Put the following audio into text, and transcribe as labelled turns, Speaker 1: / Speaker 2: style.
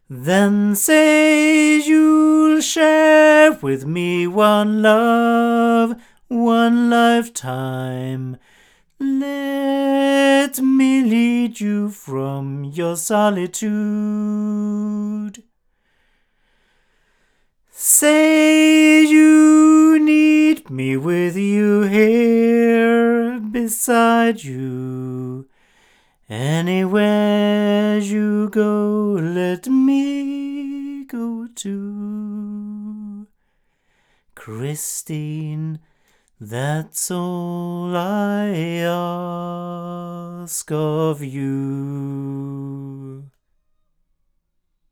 Speaker 1: Then say you'll share with me one love, one lifetime. Let me lead you from your solitude. Say you need me with you here beside you. Anywhere you go, let me go too. Christine, that's all I ask of you.